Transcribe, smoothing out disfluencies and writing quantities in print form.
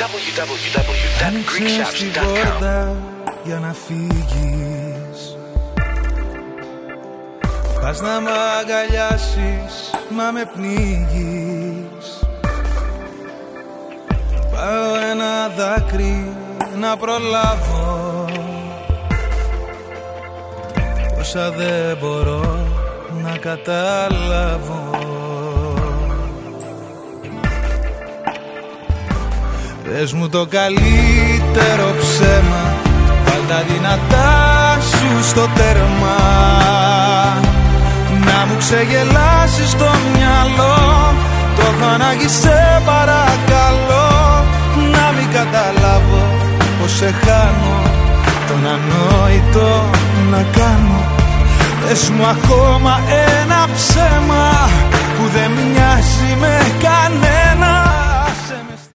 Άνοιξες την πόρτα για να φύγεις. Πας να μ' αγκαλιάσεις, μα με πνίγεις. Πάω ένα δάκρυ να προλάβω, όσα δεν μπορώ να καταλάβω. Πες μου το καλύτερο ψέμα, βάλ' τα δυνατά σου στο τέρμα. Να μου ξεγελάσεις το μυαλό, το έχω ανάγκη σε παρακαλώ. Να μην καταλάβω πως σε χάνω, τον ανόητο να κάνω. Πες μου ακόμα ένα ψέμα.